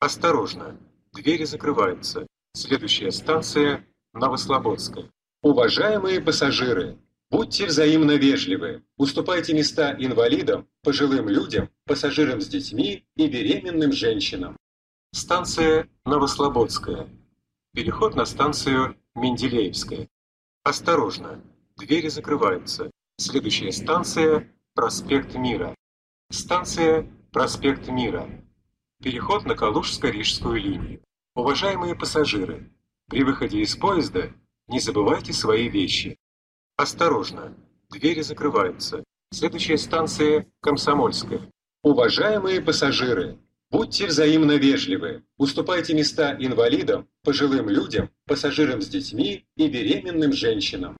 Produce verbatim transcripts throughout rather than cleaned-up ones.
Осторожно, двери закрываются. Следующая станция Новослободская. Уважаемые пассажиры, будьте взаимно вежливы. Уступайте места инвалидам, пожилым людям, пассажирам с детьми и беременным женщинам. Станция Новослободская. Переход на станцию Менделеевская. Осторожно, двери закрываются. Следующая станция Проспект Мира. Станция Проспект Мира. Переход на Калужско-Рижскую линию. Уважаемые пассажиры, при выходе из поезда не забывайте свои вещи. Осторожно, двери закрываются. Следующая станция Комсомольская. Уважаемые пассажиры, будьте взаимно вежливы. Уступайте места инвалидам, пожилым людям, пассажирам с детьми и беременным женщинам.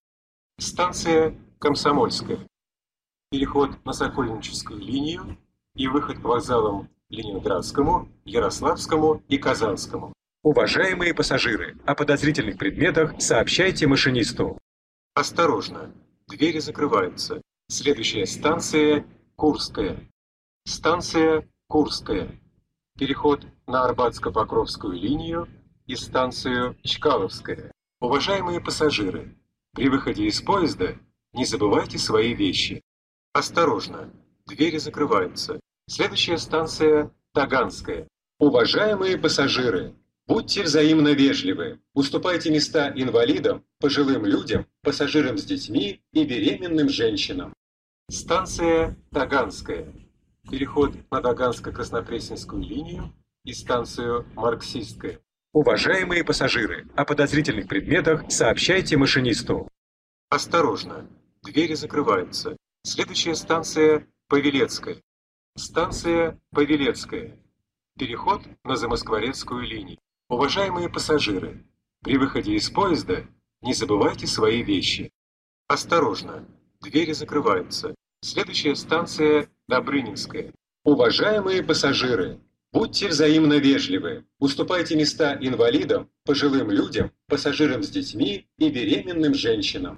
Станция Комсомольская. Переход на Сокольническую линию и выход к вокзалам Ленинградскому, Ярославскому и Казанскому. Уважаемые пассажиры, о подозрительных предметах сообщайте машинисту. Осторожно, двери закрываются. Следующая станция Курская. Станция Курская. Переход на Арбатско-Покровскую линию и станцию Чкаловская. Уважаемые пассажиры, при выходе из поезда не забывайте свои вещи. Осторожно, двери закрываются. Следующая станция Таганская. Уважаемые пассажиры, будьте взаимно вежливы. Уступайте места инвалидам, пожилым людям, пассажирам с детьми и беременным женщинам. Станция Таганская. Переход на Таганско-Краснопресненскую линию и станцию Марксистская. Уважаемые пассажиры, о подозрительных предметах сообщайте машинисту. Осторожно, двери закрываются. Следующая станция Павелецкая. Станция Павелецкая. Переход на Замоскворецкую линию. Уважаемые пассажиры, при выходе из поезда не забывайте свои вещи. Осторожно, двери закрываются. Следующая станция Добрынинская. Уважаемые пассажиры, будьте взаимно вежливы. Уступайте места инвалидам, пожилым людям, пассажирам с детьми и беременным женщинам.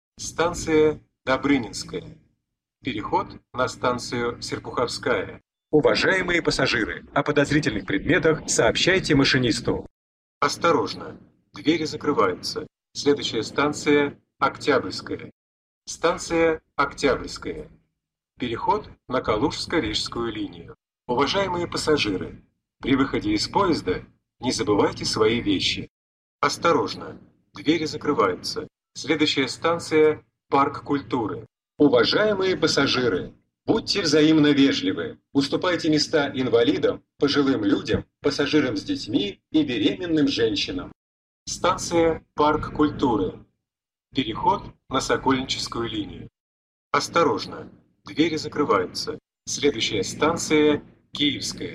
Станция Добрынинская. Переход на станцию Серпуховская. Уважаемые пассажиры, о подозрительных предметах сообщайте машинисту. Осторожно, двери закрываются. Следующая станция Октябрьская. Станция Октябрьская. Переход на Калужско-Рижскую линию. Уважаемые пассажиры, при выходе из поезда не забывайте свои вещи. Осторожно, двери закрываются. Следующая станция Парк культуры. Уважаемые пассажиры, будьте взаимно вежливы. Уступайте места инвалидам, пожилым людям, пассажирам с детьми и беременным женщинам. Станция Парк культуры. Переход на Сокольническую линию. Осторожно, двери закрываются. Следующая станция Киевская.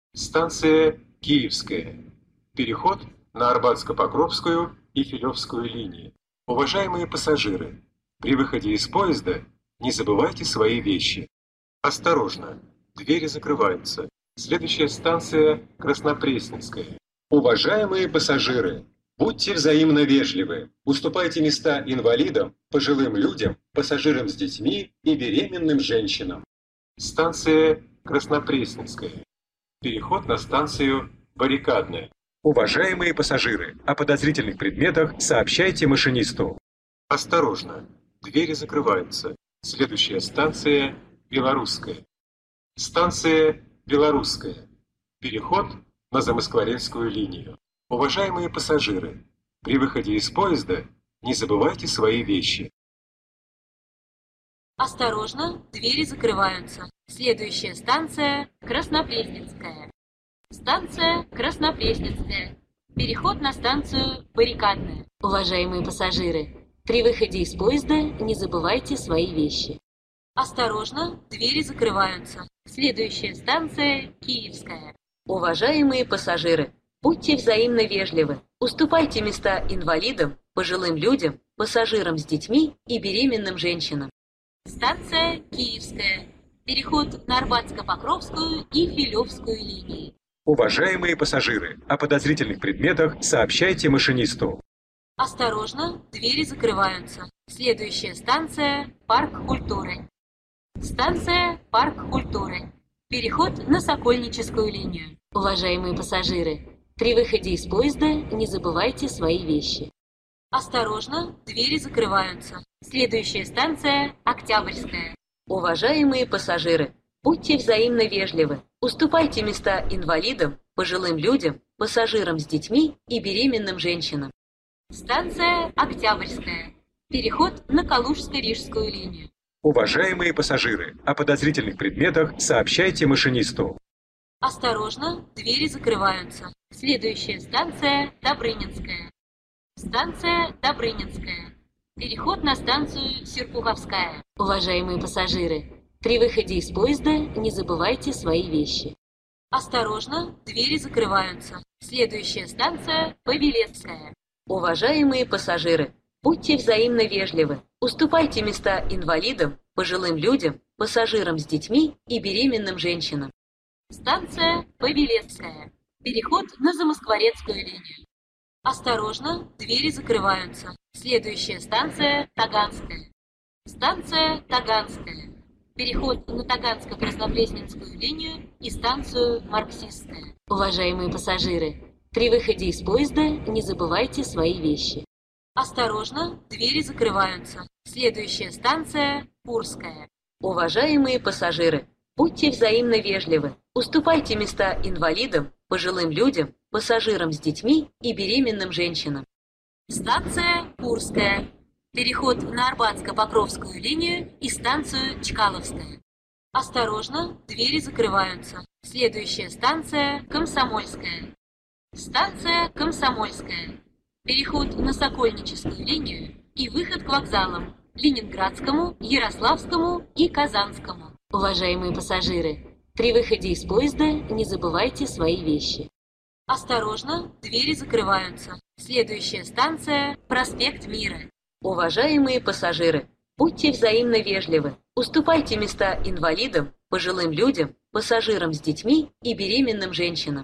Станция Киевская. Переход на Арбатско-Покровскую и Филевскую линии. Уважаемые пассажиры, при выходе из поезда не забывайте свои вещи. Осторожно, двери закрываются. Следующая станция Краснопресненская. Уважаемые пассажиры, будьте взаимно вежливы. Уступайте места инвалидам, пожилым людям, пассажирам с детьми и беременным женщинам. Станция Краснопресненская. Переход на станцию Баррикадная. Уважаемые пассажиры, о подозрительных предметах сообщайте машинисту. Осторожно, двери закрываются. Следующая станция Белорусская. Станция Белорусская. Переход на Замоскворецкую линию. Уважаемые пассажиры, при выходе из поезда не забывайте свои вещи. Осторожно, двери закрываются. Следующая станция Краснопресненская. Станция Краснопресненская. Переход на станцию Баррикадная. Уважаемые пассажиры, при выходе из поезда не забывайте свои вещи. Осторожно, двери закрываются. Следующая станция Киевская. Уважаемые пассажиры, будьте взаимно вежливы. Уступайте места инвалидам, пожилым людям, пассажирам с детьми и беременным женщинам. Станция Киевская. Переход на Арбатско-Покровскую и Филевскую линии. Уважаемые пассажиры, о подозрительных предметах сообщайте машинисту. Осторожно, двери закрываются. Следующая станция Парк культуры. Станция Парк культуры. Переход на Сокольническую линию. Уважаемые пассажиры, при выходе из поезда не забывайте свои вещи. Осторожно, двери закрываются. Следующая станция – Октябрьская. Уважаемые пассажиры, будьте взаимно вежливы. Уступайте места инвалидам, пожилым людям, пассажирам с детьми и беременным женщинам. Станция Октябрьская. Переход на Калужско-Рижскую линию. Уважаемые пассажиры, о подозрительных предметах сообщайте машинисту. Осторожно, двери закрываются. Следующая станция – Добрынинская. Станция Добрынинская. Переход на станцию Серпуховская. Уважаемые пассажиры, при выходе из поезда не забывайте свои вещи. Осторожно, двери закрываются. Следующая станция – Павелецкая. Уважаемые пассажиры, будьте взаимно вежливы. Уступайте места инвалидам, пожилым людям, пассажирам с детьми и беременным женщинам. Станция Павелецкая. Переход на Замоскворецкую линию. Осторожно, двери закрываются. Следующая станция – Таганская. Станция Таганская. Переход на Таганско-Красноплесненскую линию и станцию Марксистская. Уважаемые пассажиры, при выходе из поезда не забывайте свои вещи. Осторожно, двери закрываются. Следующая станция – Курская. Уважаемые пассажиры, будьте взаимно вежливы. Уступайте места инвалидам, пожилым людям, пассажирам с детьми и беременным женщинам. Станция Курская. Переход на Арбатско-Покровскую линию и станцию Чкаловская. Осторожно, двери закрываются. Следующая станция – Комсомольская. Станция Комсомольская. Переход на Сокольническую линию и выход к вокзалам – Ленинградскому, Ярославскому и Казанскому. Уважаемые пассажиры, при выходе из поезда не забывайте свои вещи. Осторожно, двери закрываются. Следующая станция – Проспект Мира. Уважаемые пассажиры, будьте взаимно вежливы. Уступайте места инвалидам, пожилым людям, пассажирам с детьми и беременным женщинам.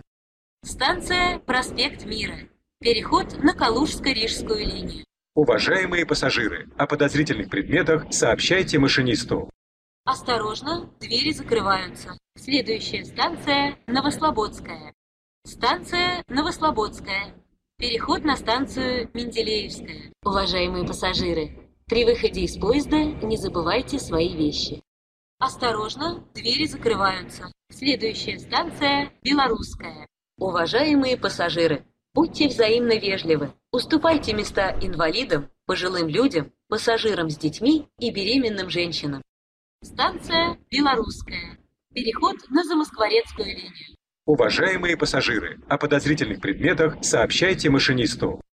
Станция Проспект Мира. Переход на Калужско-Рижскую линию. Уважаемые пассажиры, о подозрительных предметах сообщайте машинисту. Осторожно, двери закрываются. Следующая станция – Новослободская. Станция Новослободская. Переход на станцию Менделеевская. Уважаемые пассажиры, при выходе из поезда не забывайте свои вещи. Осторожно, двери закрываются. Следующая станция – Белорусская. Уважаемые пассажиры, будьте взаимно вежливы. Уступайте места инвалидам, пожилым людям, пассажирам с детьми и беременным женщинам. Станция Белорусская. Переход на Замоскворецкую линию. Уважаемые пассажиры, о подозрительных предметах сообщайте машинисту.